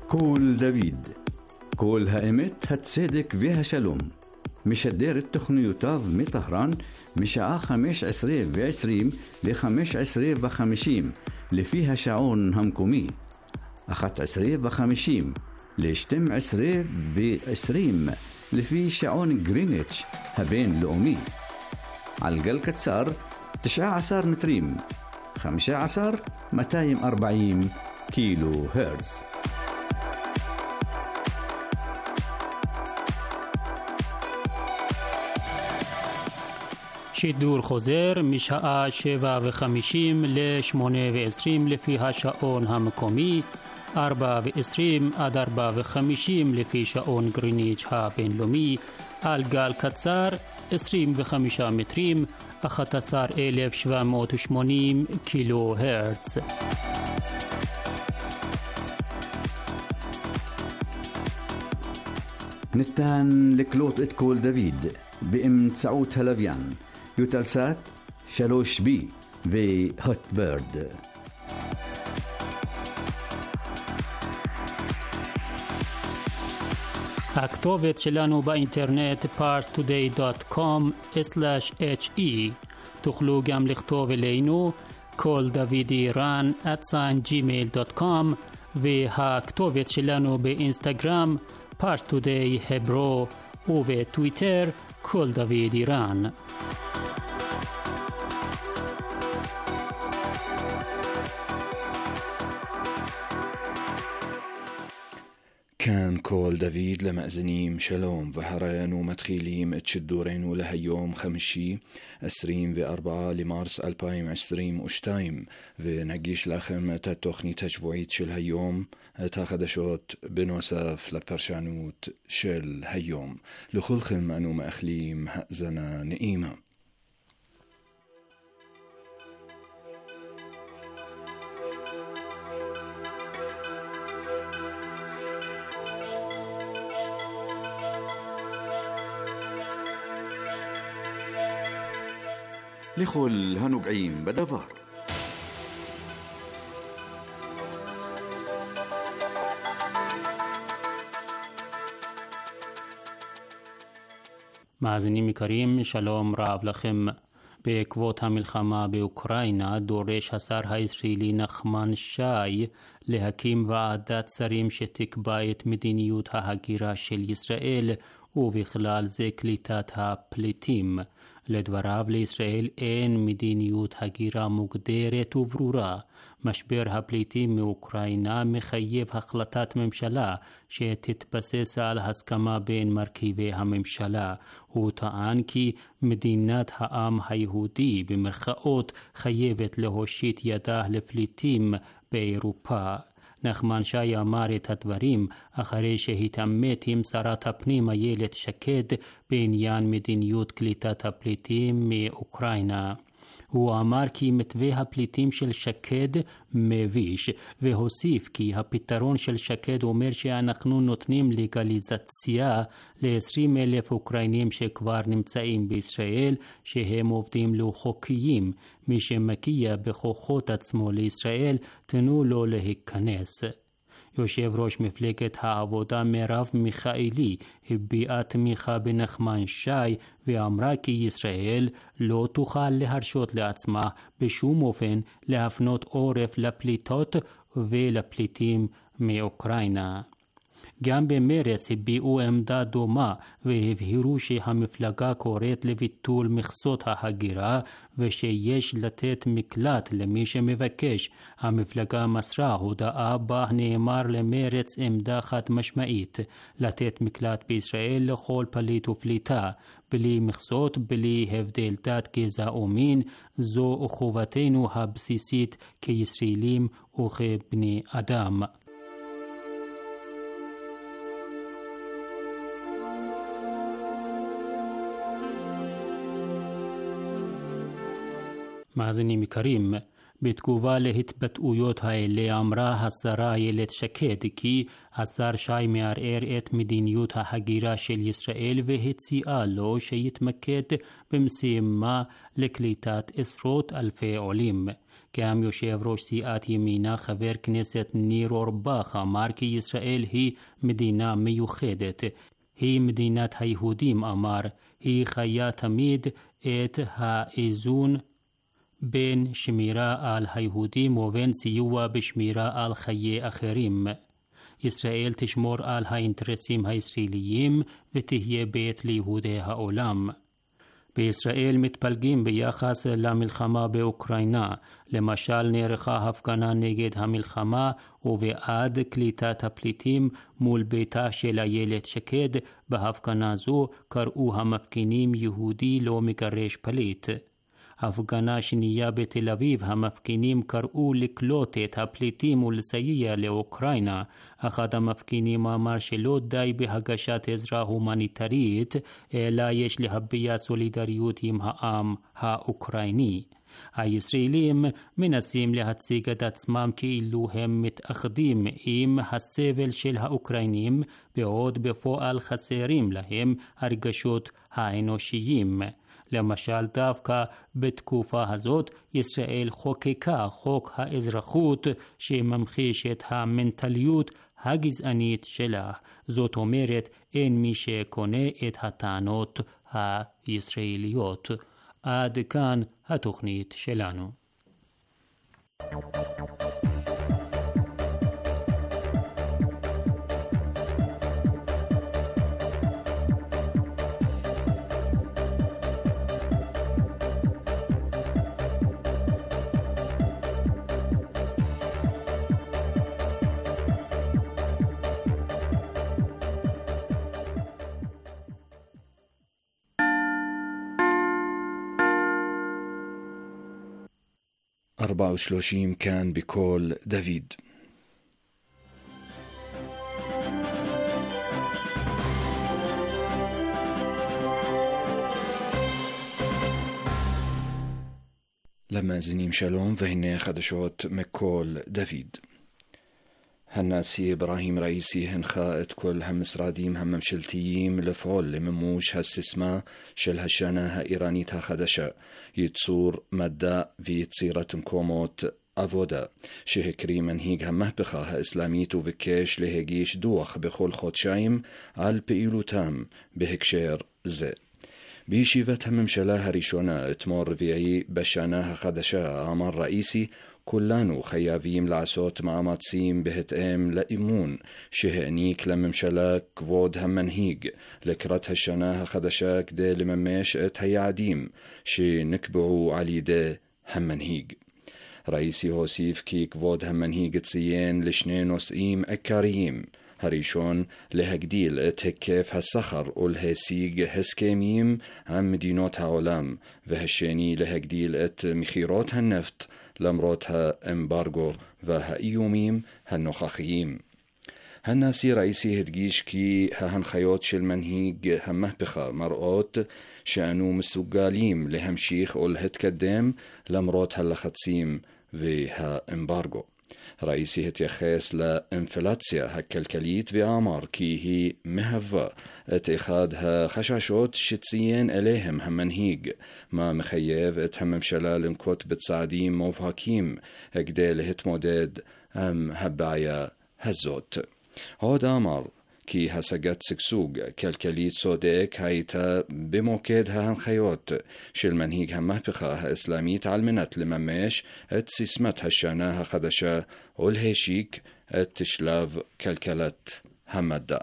קול דוד, קול האמת, הצדק והשלום. משדר את תוכניותיו מטהרן משעה 15:20 ל-15:50 לפי השעון המקומי, 11:50 ל-12:20 לפי שעון גריניץ' הבינלאומי. על גל קצר 19 מטרים, 15,240 קילו הרץ. שידור חוזר משעה 7:50 ל-8:20 לפי השעון המקומי, 4:20 עד 4:50 לפי שעון גריניץ' הבינלאומי, על גל קצר 25 מטרים, 11,780 קילו הרץ. ניתן לקלוט את קול דוד באמצעות הלוויין, יוטלסאט 3B והוטברד. הכתובת שלנו באינטרנט parstoday.com/he. תוכלו גם לכתוב אלינו koldavidiran@gmail.com, והכתובת שלנו באינסטגרם parstoday hebro, ובטוויטר קול דוד איראן. كان كول دافيد لمأزنيم شلوم وهريانو متخيليم اتشدورينو لهيوم خمشي 24 لمارس 2022 ونجيش لخم تتوخني تشفوعيت شل هيوم تاخدشوت بنوسف لبرشانوت شل هيوم لخلخم أنو مأخليم هأزنا نئيمة. לכל הנוגעים בדבר. מאזינים יקרים, שלום רב לכם. בעקבות המלחמה באוקראינה דורש השר הישראלי נחמן שי להקים ועדת שרים שתקבע את מדיניות ההגירה של ישראל, ובכלל זה קליטת הפליטים. לדבריו, לישראל אין מדיניות הגירה מוגדרת וברורה. משבר הפליטים מאוקראינה מחייב החלטת ממשלה שתתבסס על הסכמה בין מרכיבי הממשלה. הוא טען כי מדינת העם היהודי במרכאות חייבת להושיט ידה לפליטים באירופה. נחמן שי אמר את הדברים אחרי שהתעמת עם שרת הפנים איילת שקד בעניין מדיניות קליטת הפליטים מאוקראינה. הוא אמר כי מתווה הפליטים של שקד מביש, והוסיף כי הפתרון של שקד אומר שאנחנו נותנים לגליזציה ל-20,000 אוקראינים שכבר נמצאים בישראל, שהם עובדים לא חוקיים. מי שמגיע בכוחות עצמו לישראל, תנו לו להיכנס. יושב ראש מפלגת העבודה מרב מיכאלי הביעה תמיכה בנחמן שי ואמרה כי ישראל לא תוכל להרשות לעצמה בשום אופן להפנות עורף לפליטות ולפליטים מאוקראינה. גם במרץ הביעו עמדה דומה והבהירו שהמפלגה קוראת לביטול מכסות ההגירה ושיש לתת מקלט למי שמבקש. המפלגה מסרה הודעה בה נאמר למרץ עמדה חד משמעית: לתת מקלט בישראל לכל פליט ופליטה, בלי מכסות, בלי הבדל דת, גזע ומין. זו חובתנו הבסיסית כישראלים וכבני אדם. מאזינים יקרים, בתגובה להתבטאויות האלה אמרה השרה איילת שקד כי השר שי מערער את מדיניות ההגירה של ישראל והציעה לו שיתמקד במשימה לקליטת עשרות אלפי עולים. גם יושב ראש סיעת ימינה חבר כנסת ניר אורבך אמר כי ישראל היא מדינה מיוחדת, היא מדינת היהודים אמר, היא חיה תמיד את האיזון בין שמירה על היהודים ובין סיוע בשמירה על חיי אחרים. ישראל תשמור על האינטרסים הישראליים ותהיה בית ליהודי העולם. בישראל מתפלגים ביחס למלחמה באוקראינה. למשל נערכה הפגנה נגד המלחמה ובעד קליטת הפליטים מול ביתה של איילת שקד. בהפגנה זו קראו המפגינים יהודי לא מגרש פליט. הפגנה שנייה בתל אביב, המפגינים קראו לקלוט את הפליטים ולסייע לאוקראינה. אחד המפגינים אמר שלא די בהגשת עזרה הומניטרית, אלא יש להביע סולידריות עם העם האוקראיני. הישראלים מנסים להציג את עצמם כאילו הם מתאחדים עם הסבל של האוקראינים, בעוד בפועל חסרים להם הרגשות האנושיים. למשל דווקא בתקופה הזאת ישראל חוקקה חוק האזרחות שממחיש את המנטליות הגזענית שלה. זאת אומרת, אין מי שקונה את הטענות הישראליות. עד כאן התוכנית שלנו. أربعة وثلاثين كان بكول دافيد. لما زنيم شالوم فهنا خدشوت مكول دافيد. هالناسي إبراهيم رئيسي هنخاءت كل هم سراديم هم مشلتييم لفعل لمموش هالسسمة شل هالشاناها إيرانيتها خدشة يتصور مدى في تصيرة كوموت أفودا شهكري منهيج همهبخة إسلاميت وفكيش لهجيش دوخ بخول خودشايم على بإيلوتام بهكشير زي بيشيفتها ممشلاها ريشونا اتمور رفيعي بشاناها خدشة عمر رئيسي كلانو خيافيم لعسوت معاماتسيم بهتئام لإيمون شهئنيك لممشلاك كفود همنهيج لكرتها الشناها خدشاك دي لمماش اتهي عديم شي نكبعو علي دي همنهيج رئيسي هوسيف كي كفود همنهيج تسيين لشنين وسئيم أكاريم هريشون لهجديل اتهكيف هالسخر والهسيج هسكيميم عم مدينوت هعولام وهالشيني لهجديل ات مخيرات هالنفط لمروتها امبارغو وهايوميم هالنخاخيم هالناسي رئيسي هدجيش كي هانخيوت شل منهيج همهبخة مرقوت شأنو مسوقاليم لهمشيخ والهتكدام لمروت هاللخطسيم وها امبارغو رئيسي هتيخيس لانفلاتسيا هكالكاليت وعمر كي هي مهفة اتخاذها خشاشوت شتسيين إليهم همنهيج ما مخيف اتهمم شلال انكوت بتساعدين موفهاكيم هكديل هتمودد ام هبايا هزوت هود عمر كي هسجت سكسوق كالكاليت سوديك هايتا بموكيد هانخيوت شل منهيج همهبخة إسلاميت علمنت لمماش اتسسمت هالشاناها خدشة والهيشيك اتشلاف كالكالت همدا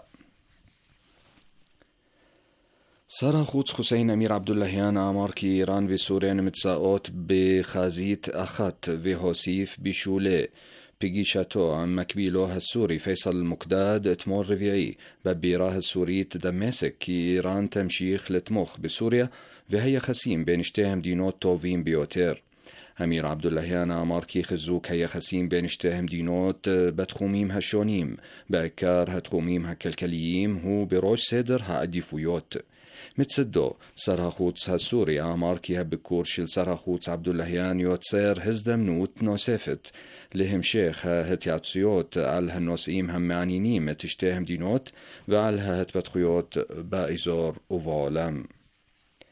صار خوت حسين أمير عبد اللهيان عمر كي إيران في سوريا متساقوت بخازيت أخت في هوسيف بشولي بيجيشاتو عم مكبيلوها السوري فيصل المقداد تمور رفيعي ببيراه السوريت دمسك كي إيران تمشيخ لتمخ بسوريا وهي خسيم بين اشتهم دينوت توفين بيوتير أمير عبد اللهيان عمر كي خزوك هي خسيم بين اشتهم دينوت بتخوميم هالشونيم بأكار هتخوميم هكالكالييم هو بروش سدر هاديفويوت متصدو سراخوتس هالسوري عمر كي هبكور شل سراخوتس عبد اللهيان يوتسير هزدم نوت نوسفت لهم شيخ هتياتسيوت على هالنوسئيم هم معنينيم تشتهم دينوت وعلى هتبتخيوت بائزور وفولم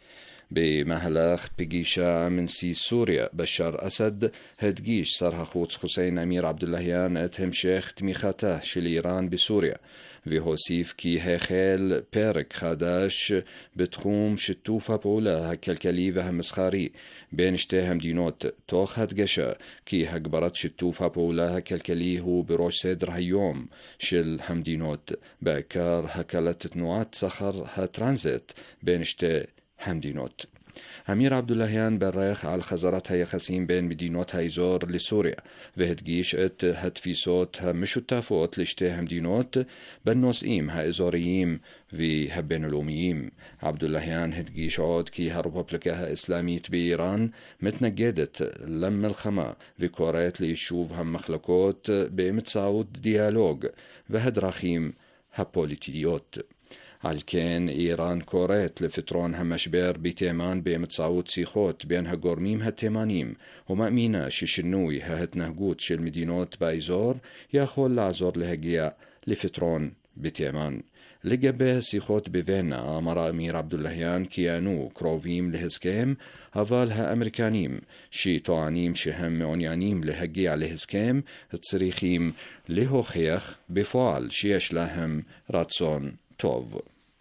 במהלך פגישה עם נשיא סוריה בשאר אסד הדגיש שר החוץ חוסיין אמיר עבדולהיאן את המשך תמיכתה של איראן בסוריה, והוסיף כי החל פרק חדש בתחום שיתוף הפעולה הכלכלי והמסחרי בין שתי המדינות, תוך הדגשה כי הגברת שיתוף הפעולה הכלכלי הוא בראש סדר היום של המדינות, בעיקר הקלת תנועת סחר הטרנזיט בין שתי המדינות. אמיר עבדולהיאן ברך על חזרת היחסים בין מדינות האזור לסוריה, והדגיש את התפיסות המשותפות לשתי המדינות בנושאים האזוריים והבינלאומיים. עבדולהיאן הדגיש עוד כי הרפובליקה האסלאמית באיראן מתנגדת למלחמה וקוראת ליישוב המחלוקות באמצעות דיאלוג והדרכים הפוליטיות. על כן איראן קוראת לפתרון המשבר בתימן באמצעות שיחות בין הגורמים התימנים, ומאמינה ששינוי ההתנהגות של מדינות באזור יכול לעזור להגיע לפתרון בתימן. לגבי השיחות בווינה אמר אמיר עבדולהיאן כי אנו קרובים להסכם, אבל האמריקנים שטוענים שהם מעוניינים להגיע להסכם צריכים להוכיח בפועל שיש להם רצון טוב.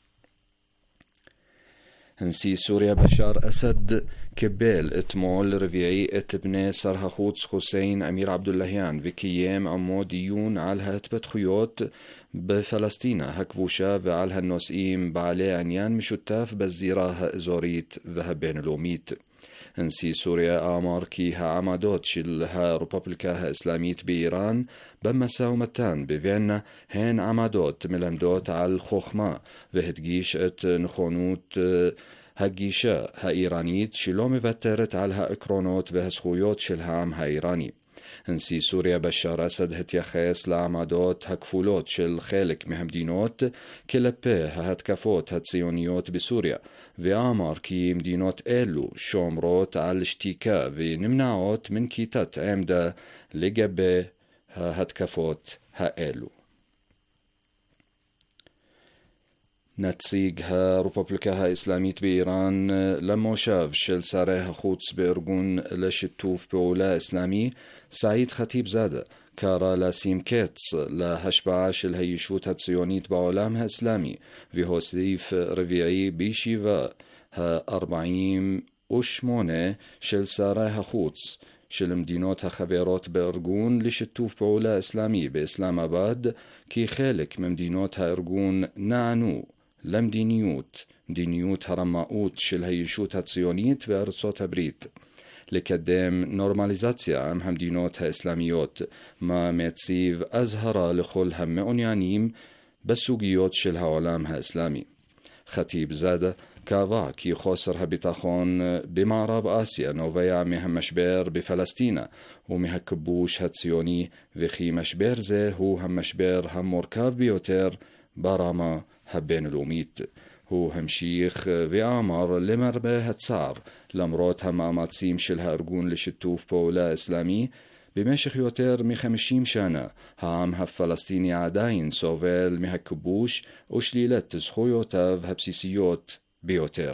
נשיא סוריה בשאר אסד קיבל אתמול רביעי את בני שר החוץ חוסיין אמיר עבדולהיאן וקיים עמו דיון על ההתפתחויות בפלסטינה הכבושה ועל הנושאים בעלי עניין משותף בזירה האזורית והבינלאומית. נשיא סוריה אמר כי העמדות של הרפובליקה האסלאמית באיראן במשא ומתן בווינה הן עמדות מלמדות על חוכמה, והדגיש את נכונות הגישה האיראנית שלא מוותרת על העקרונות והזכויות של העם האיראני. נשיא סוריה בשאר אסד התייחס לעמדות הכפולות של חלק מהמדינות כלפי ההתקפות הציוניות בסוריה, ואמר כי מדינות אלו שומרות על שתיקה ונמנעות מנקיטת עמדה לגבי ההתקפות האלו. נציג הרפובליקה האסלאמית באיראן למושב של שרי החוץ בארגון לשיתוף פעולה אסלאמי, סעיד חטיב זאדה, קרא לשים קץ להשפעה של הישות הציונית בעולם האסלאמי, והוסיף רביעי בישיבה ה-48 של שרי החוץ של מדינות החברות בארגון לשיתוף פעולה אסלאמי באסלאמבאד כי חלק ממדינות הארגון נענו למדיניות הרמאות של הישות הציונית וארצות הברית לקדם נורמליזציה עם המדינות האסלאמיות, מה מציב אזהרה לכל המעוניינים בסוגיות של העולם האסלאמי. חטיב זאדה קבע כי חוסר הביטחון במערב אסיה נובע מהמשבר בפלסטינה ומהכיבוש הציוני, וכי משבר זה הוא המשבר המורכב ביותר ברמה הבינלאומית. הוא המשיך ואמר למרבה הצער, למרות המאמצים של הארגון לשיתוף פעולה אסלאמי, במשך יותר מ-50 שנה העם הפלסטיני עדיין סובל מהכיבוש ושלילת זכויותיו הבסיסיות ביותר.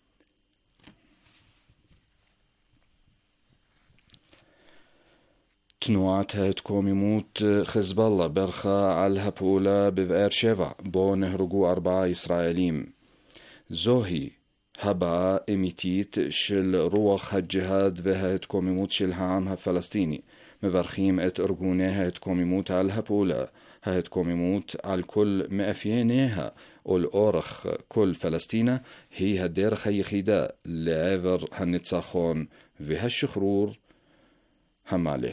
תנועת ההתקוממות חיזבאללה ברכה על הפעולה בבאר שבע, בו נהרגו 4 ישראלים. זוהי הבעה אמיתית של רוח הג'יהאד וההתקוממות של העם הפלסטיני. מברכים את ארגוני ההתקוממות על הפעולה. ההתקוממות על כל מאפייניה ולאורך כל פלסטינה היא הדרך היחידה לעבר הניצחון והשחרור המלא.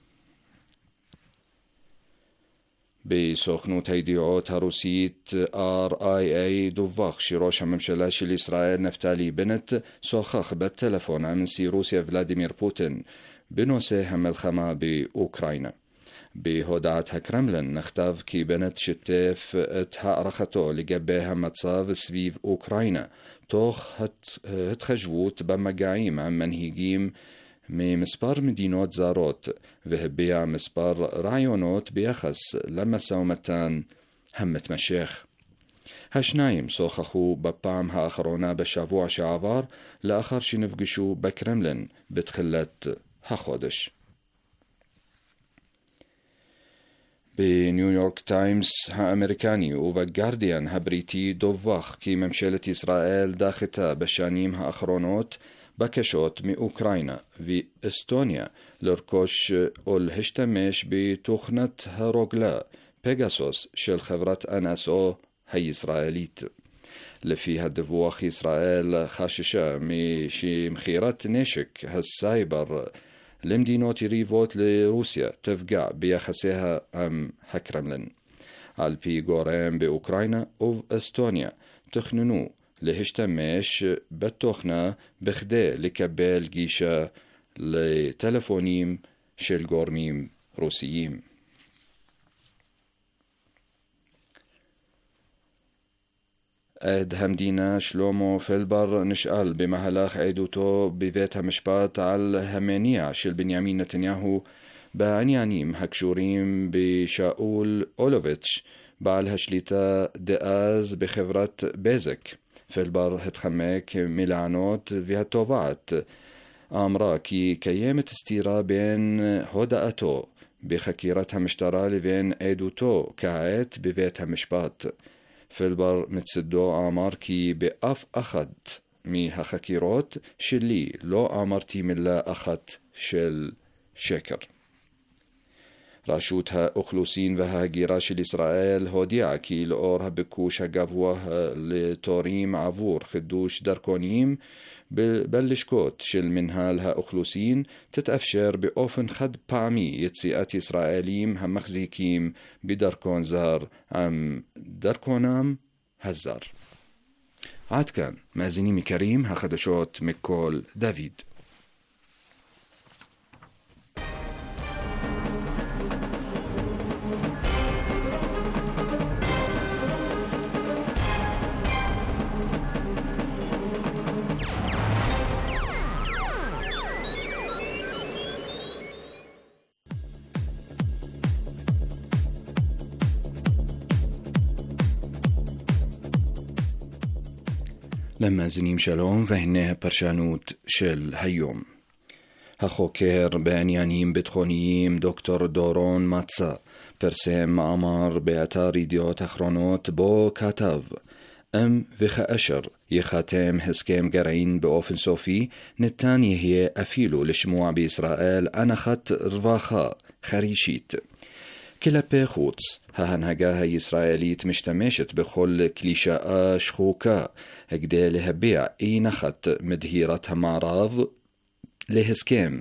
בסוכנות הידיעות הרוסית RIA דווח שראש הממשלה של ישראל נפתלי בנט שוחח בטלפון עם נשיא רוסיה ולדימיר פוטין בנושא המלחמה באוקראינה. בהודעת הקרמלין נכתב כי בנט שיתף את הערכתו לגבי המצב סביב אוקראינה, תוך התחשבות במגעים עם מנהיגים ממספר מדינות זרות, והביע מספר רעיונות ביחס למשא ומתן המתמשך. השניים שוחחו בפעם האחרונה בשבוע שעבר לאחר שנפגשו בקרמלין בתחילת החודש. בניו יורק טיימס האמריקני ובגרדיאן הבריטי דווח כי ממשלת ישראל דחתה בשנים האחרונות בקשות מאוקראינה ואסטוניה לרכוש או להשתמש בתוכנת הרוגלה פגסוס של חברת NSO הישראלית. לפי הדיווח, ישראל חששה שמכירת נשק הסייבר למדינות יריבות לרוסיה תפגע ביחסיה עם הקרמלין. על פי גורם באוקראינה ובאסטוניה תכננו להשתמש בתוכנה בכדי לקבל גישה לטלפונים של גורמים רוסיים. עד המדינה שלמה פלבר נשאל במהלך עדותו בבית המשפט על המניע של בנימין נתניהו בעניינים הקשורים בשאול אולוביץ' בעל השליטה דאז בחברת בזק. פלבר התחמק מלענות והתובעת אמרה כי קיימת סתירה בין הודעתו בחקירת המשטרה לבין עדותו כעת בבית המשפט. פלבר מצדו אמר כי באף אחת מהחקירות שלי לא אמרתי מילה אחת של שקר. רשות האוכלוסין וההגירה של ישראל הודיעה כי לאור הביקוש הגבוה לתורים עבור חידוש דרכונים בלשכות של מנהל האוכלוסין תתאפשר באופן חד פעמי יציאת ישראלים המחזיקים בדרכון זר עם דרכונם הזר. עד כאן מאזינים יקרים, החדשות מכל דוד. למאזינים שלום, והנה הפרשנות של היום. החוקר בעניינים ביטחוניים דוקטור דורון מצא פרסם מאמר באתר ידיעות אחרונות בו כתב: וכאשר יחתם הסכם גרעין באופן סופי, ניתן יהיה אפילו לשמוע בישראל הנחת רווחה חרישית. כלפי חוץ, ההנהגה הישראלית משתמשת בכל קלישאה שחוקה כדי להביע אי נחת מדהירת המערב להסכם.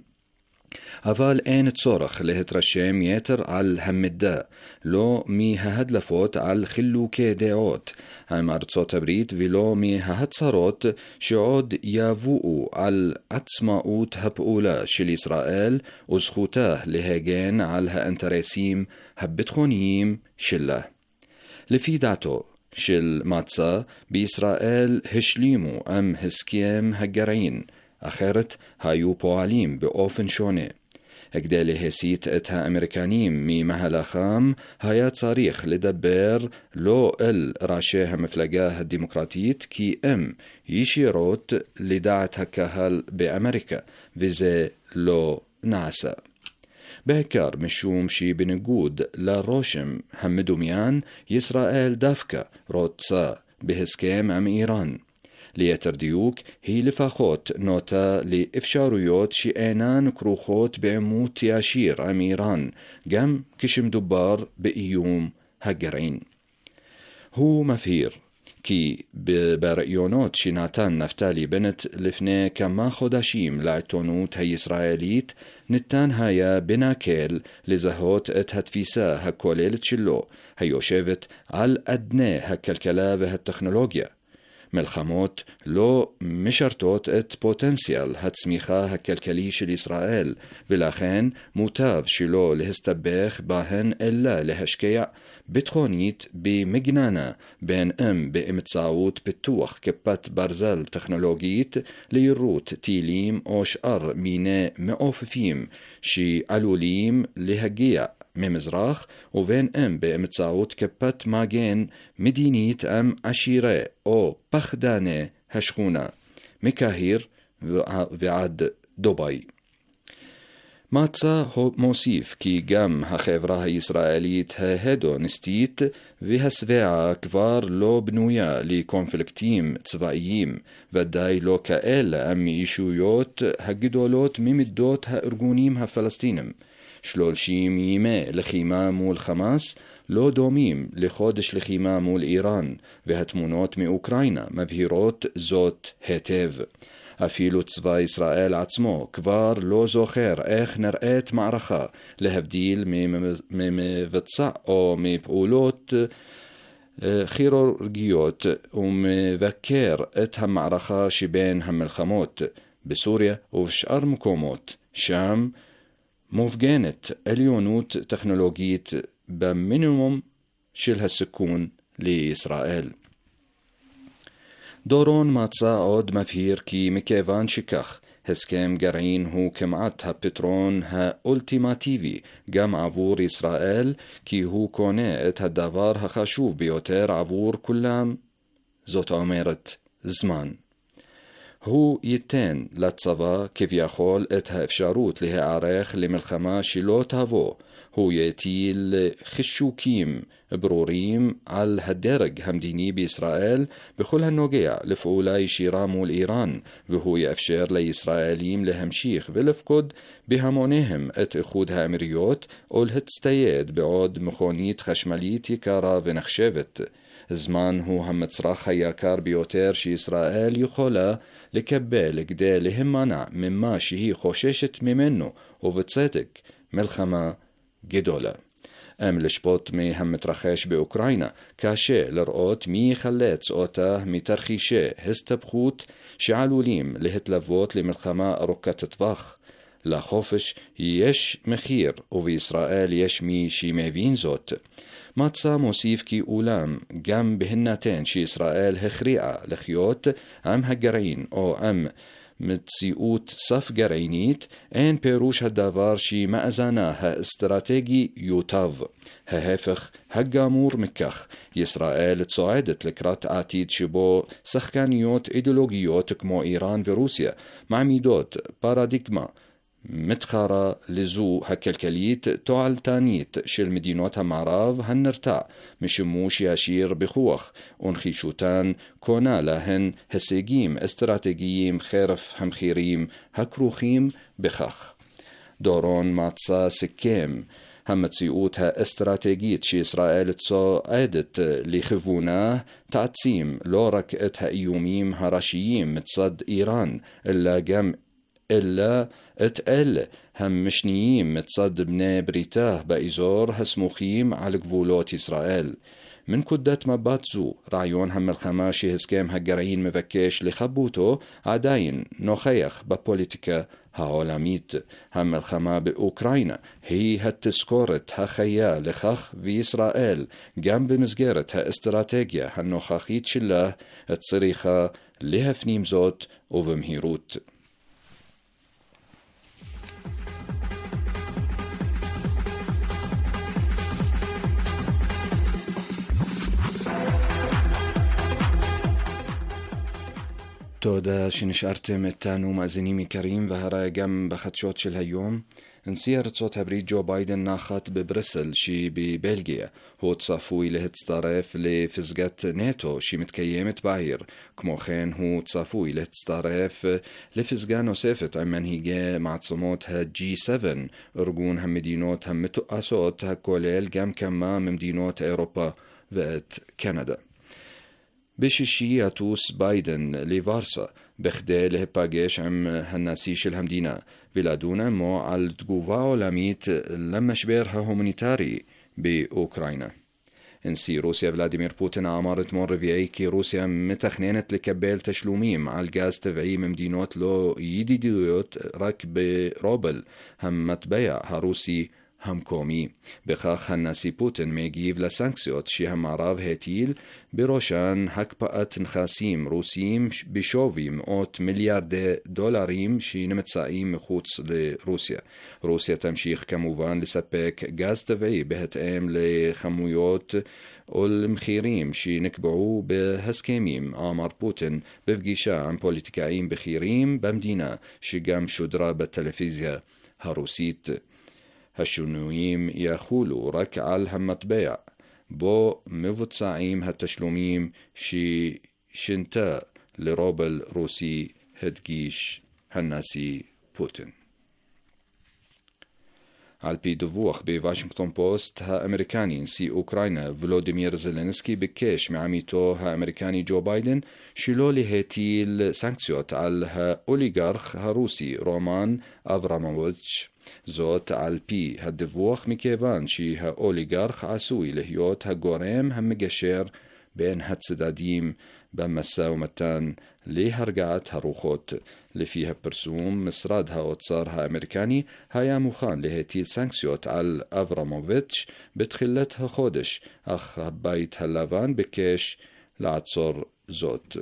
אבל אין צורך להתרשם יתר על המידה, לא מההדלפות על חילוקי דעות עם ארצות הברית ולא מההצהרות שעוד יבואו על עצמאות הפעולה של ישראל וזכותה להגן על האינטרסים הביטחוניים שלה. לפי דעתו של מצא, בישראל השלימו עם הסכם הגרעין, אחרת היו פועלים באופן שונה. כדי להסיט את האמריקנים ממהלכם, היה צריך לדבר לא אל ראשי המפלגה הדמוקרטית, כי הם ישירות לדעת הקהל באמריקה, וזה לא נעשה. בעיקר משום שבניגוד לרושם המדומיין, ישראל דווקא רוצה בהסכם עם איראן. ליתר דיוק, היא לפחות נוטה לאפשרויות שאינן כרוכות בעימות ישיר עם איראן, גם כשמדובר באיום הגרעין. הוא מבהיר כי בראיונות שנתן נפתלי בנט לפני כמה חודשים לעיתונות הישראלית, ניתן היה בנקל לזהות את התפיסה הכוללת שלו, היושבת על אדני הכלכלה והטכנולוגיה. מלחמות לא משרתות את פוטנציאל הצמיחה הכלכלי של ישראל, ולכן מוטב שלא להסתבך בהן אלא להשקיע ביטחונית במגננה, בין אם באמצעות פיתוח כיפת ברזל טכנולוגית ליירוט טילים או שאר מיני מעופפים שעלולים להגיע ממזרח, ובין באמצעות כפת מגן מדינית עשירה או פחדני השכונה, מקהיר ועד דובאי. מצא מוסיף כי גם החברה הישראלית ההדוניסטית והשבעה כבר לא בנויה לקונפליקטים צבאיים, ודאי לא כאלה מישויות הגדולות ממדות הארגונים הפלסטינים. 30 ימי לחימה מול חמאס לא דומים לחודש לחימה מול איראן, והתמונות מאוקראינה מבהירות זאת היטב. אפילו צבא ישראל עצמו כבר לא זוכר איך נראית מערכה, להבדיל ממבצע או מפעולות כירורגיות, ומבקר את המערכה שבין המלחמות בסוריה ובשאר מקומות. שם מופגנת עליונות טכנולוגית במינימום של הסיכון לישראל. דורון מצא עוד מבהיר כי מכיוון שכך, הסכם גרעין הוא כמעט הפתרון האולטימטיבי גם עבור ישראל, כי הוא קונה את הדבר החשוב ביותר עבור כולם, זאת אומרת זמן. הוא ייתן לצבא כביכול את האפשרות להיערך למלחמה שלא תבוא. הוא יטיל חישוקים ברורים על הדרג המדיני בישראל בכל הנוגע לפעולה ישירה מול איראן, והוא יאפשר לישראלים להמשיך ולפקוד בהמוניהם את איחוד האמירויות או להצטייד בעוד מכונית חשמלית יקרה ונחשבת. זמן הוא המצרך היקר ביותר שישראל יכולה לקבל כדי להימנע ממה שהיא חוששת ממנו, ובצדק, מלחמה גדולה. לשפוט מהמתרחש באוקראינה, קשה לראות מי יחלץ אותה מתרחישי הסתבכות שעלולים להתלוות למלחמה ארוכת טווח. לחופש יש מחיר, ובישראל יש מי שמבין זאת. מצא מוסיף כי אולם גם בהינתן שישראל הכריעה לחיות עם הגרעין או עם מציאות סף גרעינית, אין פירוש הדבר שמאזנה האסטרטגי יוטב. ההפך הגמור מכך, ישראל צועדת לקראת עתיד שבו שחקניות אידיאולוגיות כמו איראן ורוסיה מעמידות פרדיגמה מתחרה לזו הכלכלית תועלתנית של מדינות המערב הנרתע משימוש ישיר בכוח, ונחישותן קונה להן הישגים אסטרטגיים חרף המחירים הכרוכים בכך. דורון מצא סיכם המציאות האסטרטגית שישראל צועדת לכיוונה תעצים לא רק את האיומים הראשיים מצד איראן, אלא את אלה המשניים מצד בני בריתה באזור הסמוכים על גבולות ישראל. מנקודת מבט זו, רעיון המלחמה שהסכם הגרעין מבקש לכבותו עדיין נוכח בפוליטיקה העולמית. המלחמה באוקראינה היא התזכורת החיה לכך, וישראל גם במסגרת האסטרטגיה הנוכחית שלה צריכה להפנים זאת ובמהירות. תודה שנשארתם איתנו מאזינים יקרים, והרי גם בחדשות של היום. נשיא ארצות הברית ג'ו ביידן נחת בבריסל שבבלגיה. הוא צפוי להצטרף לפסגת נאטו שמתקיימת בעיר. כמו כן הוא צפוי להצטרף לפסגה נוספת עם מנהיגי מעצמות ה-G7, ארגון המדינות המתועשות הכולל גם כמה ממדינות אירופה ואת קנדה. בשישי יטוס ביידן לוורסה בכדי להיפגש עם הנשיא של המדינה ולדון עמו על תגובה עולמית למשבר ההומניטרי באוקראינה. נשיא רוסיה ולדימיר פוטין אמר אתמול רביעי כי רוסיה מתכננת לקבל תשלומים על גז טבעי ממדינות לא ידידותיות רק ברובל, המטבע הרוסי המקומי. בכך הנשיא פוטין מגיב לסנקציות שהמערב הטיל, בראשן הקפאת נכסים רוסיים בשווי מאות מיליארדי דולרים שנמצאים מחוץ לרוסיה. רוסיה תמשיך כמובן לספק גז טבעי בהתאם לכמויות ולמחירים שנקבעו בהסכמים, אמר פוטין בפגישה עם פוליטיקאים בכירים במדינה שגם שודרה בטלוויזיה הרוסית. השינויים יחולו רק על המטבע בו מבוצעים התשלומים ששינתה לרובל רוסי, הדגיש הנשיא פוטין. על פי דיווח בוושינגטון פוסט האמריקני, נשיא אוקראינה ולודימיר זלנסקי ביקש מעמיתו האמריקני ג'ו ביידן שלא להטיל סנקציות על האוליגרך הרוסי רומן אברמוביץ'. זאת על פי הדיווח מכיוון שהאוליגרך עשוי להיות הגורם המגשר בין הצדדים במשא ומתן להרגעת הרוחות. לפי הפרסום, משרד האוצר האמריקני היה מוכן להטיל סנקציות על אברמוביץ' בתחילת החודש, אך הבית הלבן ביקש לעצור זאת.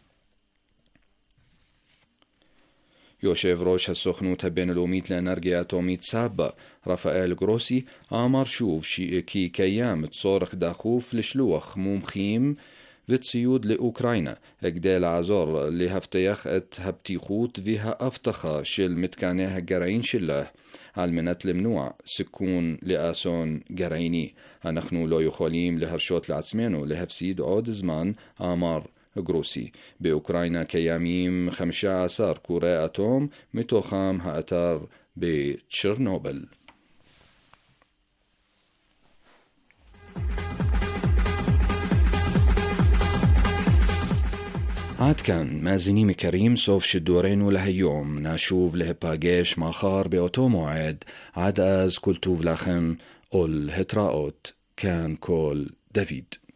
יושב ראש הסוכנות הבינלאומית לאנרגיה אטומית סבא, רפאל גרוסי, אמר שוב כי קיים צורך דחוף לשלוח מומחים וציוד לאוקראינה כדי לעזור להבטיח את הבטיחות והאבטחה של מתקני הגרעין שלה על מנת למנוע סיכון לאסון גרעיני. אנחנו לא יכולים להרשות לעצמנו להפסיד עוד זמן, אמר גרוסי. באוקראינה קיימים 15 כורי אטום, מתוכם האתר בצ'רנובל. עד כאן, מאזינים יקרים, סוף שידורנו להיום. נשוב להיפגש מחר באותו מועד. עד אז כל טוב לכם ולהתראות. כאן כל דוד.